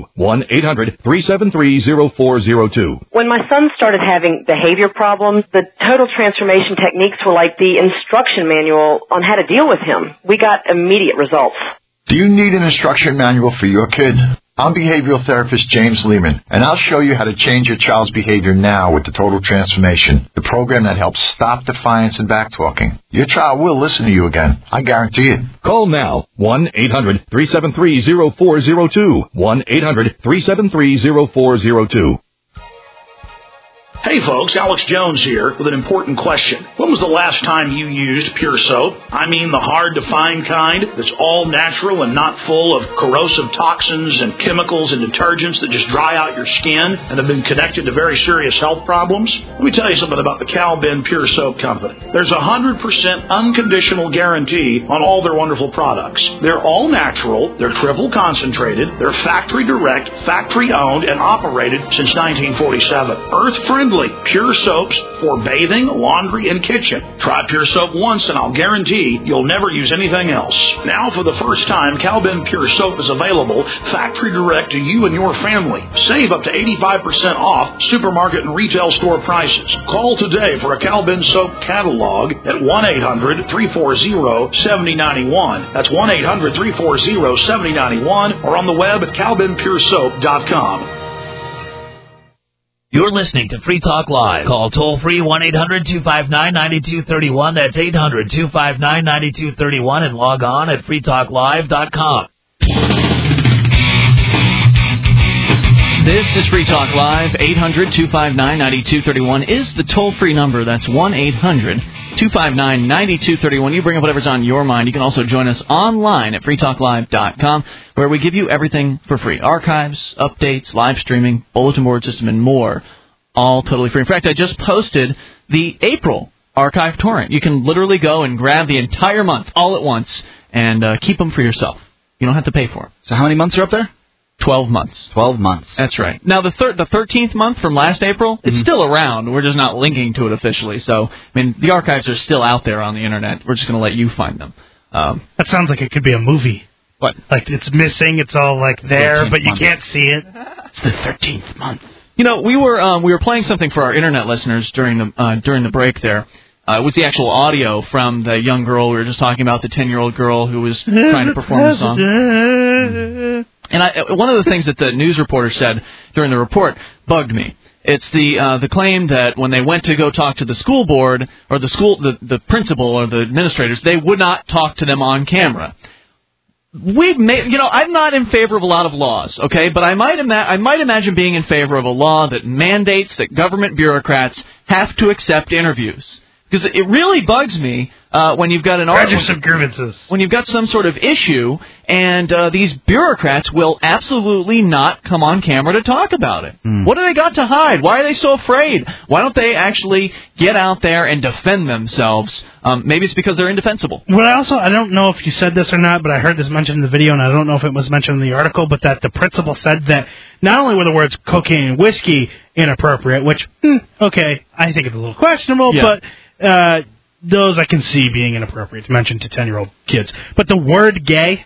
1-800-373-0402. When my son started having behavior problems, the Total Transformation techniques were like the instruction manual on how to deal with him. We got immediate results. Do you need an instruction manual for your kid? I'm behavioral therapist James Lehman, and I'll show you how to change your child's behavior now with the Total Transformation, the program that helps stop defiance and backtalking. Your child will listen to you again. I guarantee it. Call now. 1-800-373-0402. 1-800-373-0402. Hey folks, Alex Jones here with an important question. When was the last time you used Pure Soap? I mean the hard-to-find kind that's all natural and not full of corrosive toxins and chemicals and detergents that just dry out your skin and have been connected to very serious health problems? Let me tell you something about the Cal Ben Pure Soap Company. There's a 100% unconditional guarantee on all their wonderful products. They're all natural, they're triple concentrated, they're factory direct, factory owned, and operated since 1947. Earth-friendly. Pure soaps for bathing, laundry, and kitchen. Try Pure Soap once and I'll guarantee you'll never use anything else. Now for the first time, Cal Ben Pure Soap is available factory direct to you and your family. Save up to 85% off supermarket and retail store prices. Call today for a Cal Ben Soap catalog at 1-800-340-7091. That's 1-800-340-7091 or on the web at calbenpuresoap.com. You're listening to Free Talk Live. Call toll-free 1-800-259-9231. That's 800-259-9231 and log on at freetalklive.com. This is Free Talk Live. 800-259-9231 is the toll-free number. That's 1-800-259-9231. You bring up whatever's on your mind. You can also join us online at freetalklive.com, where we give you everything for free. Archives, updates, live streaming, bulletin board system, and more. All totally free. In fact, I just posted the April archive torrent. You can literally go and grab the entire month all at once and keep them for yourself. You don't have to pay for them. So how many months are up there? 12 months. 12 months. That's right. Now, the 13th month from last April, it's still around. We're just not linking to it officially. So, I mean, the archives are still out there on the Internet. We're just going to let you find them. That sounds like it could be a movie. What? Like, it's missing, it's all, like, there, but you can't see it. It's the 13th month. You know, we were playing something for our Internet listeners during the break there. It was the actual audio from the young girl we were just talking about, the 10-year-old girl who was trying to perform the song. And one of the things that the news reporter said during the report bugged me. It's the claim that when they went to go talk to the school board or the principal or the administrators, they would not talk to them on camera. I'm not in favor of a lot of laws, okay? But I might imagine being in favor of a law that mandates that government bureaucrats have to accept interviews. Because it really bugs me when you've got an Register grievances. When you've got some sort of issue, and these bureaucrats will absolutely not come on camera to talk about it. What do they got to hide? Why are they so afraid? Why don't they actually get out there and defend themselves? Maybe it's because they're indefensible. Well, I don't know if you said this or not, but I heard this mentioned in the video, and I don't know if it was mentioned in the article, but that the principal said that not only were the words cocaine and whiskey inappropriate, which, okay, I think it's a little questionable, but those I can see being inappropriate to mention to 10-year-old kids. But the word gay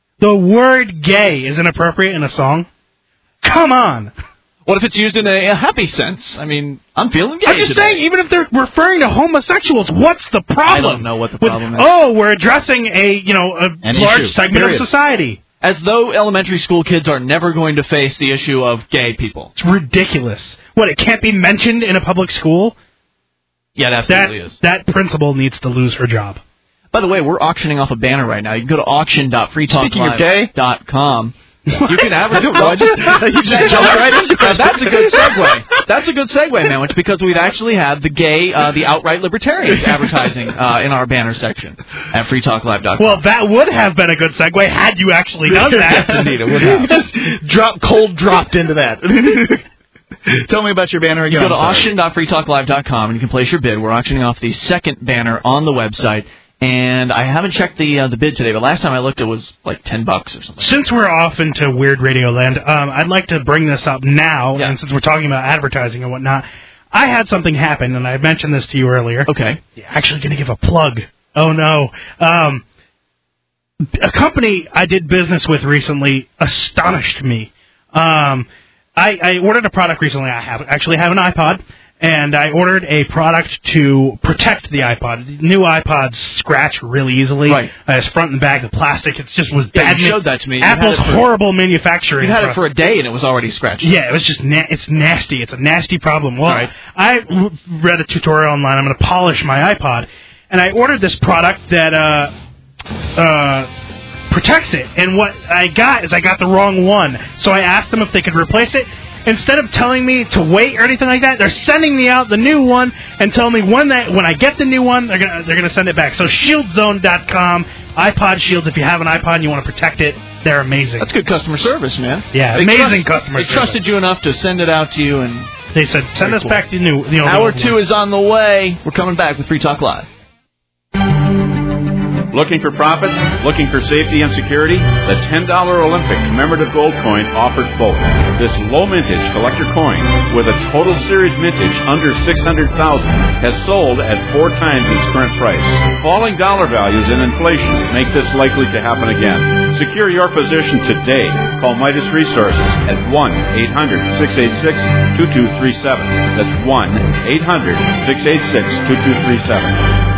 is inappropriate in a song? Come on! What if it's used in a happy sense? I mean, I'm feeling gay I'm just saying, even if they're referring to homosexuals, what's the problem? I don't know what the problem is. Oh, we're addressing a large segment of society. As though elementary school kids are never going to face the issue of gay people. It's ridiculous. What, it can't be mentioned in a public school? Yeah, it absolutely is. That principal needs to lose her job. By the way, we're auctioning off a banner right now. You can go to auction.freetalklive.com. You can advertise. You just jumped right into that. That's a good segue. That's a good segue, man. It's because we've actually had the gay, the outright libertarians advertising in our banner section at freetalklive.com. Well, that would have been a good segue had you actually done that. Yes, indeed, it would have. Just dropped into that. Tell me about your banner again. You go to auction.freetalklive.com and you can place your bid. We're auctioning off the second banner on the website. And I haven't checked the bid today, but last time I looked, it was like $10 or something. Since we're off into weird radio land, I'd like to bring this up now, and since we're talking about advertising and whatnot, I had something happen, and I mentioned this to you earlier. Okay. Actually going to give a plug. Oh, no. A company I did business with recently astonished me. I ordered a product recently. I actually have an iPod. And I ordered a product to protect the iPod. New iPods scratch really easily. Right. It's front and back, the plastic. It just was bad. You showed that to me. Apple's horrible manufacturing. You had it for a day and it was already scratched. Yeah, it was just it's nasty. It's a nasty problem. Well, I read a tutorial online. I'm going to polish my iPod. And I ordered this product that protects it. And what I got is I got the wrong one. So I asked them if they could replace it. Instead of telling me to wait or anything like that, they're sending me out the new one and telling me when I get the new one, they're gonna send it back. So ShieldZone.com, iPod Shields. If you have an iPod and you want to protect it, they're amazing. That's good customer service, man. Yeah, amazing customer service. They trusted you enough to send it out to you, and they said send us back the new. Hour 2 is on the way. We're coming back with Free Talk Live. Looking for profits? Looking for safety and security? The $10 Olympic commemorative gold coin offers both. This low mintage collector coin with a total series mintage under $600,000 has sold at 4 times its current price. Falling dollar values and inflation make this likely to happen again. Secure your position today. Call Midas Resources at 1-800-686-2237. That's 1-800-686-2237.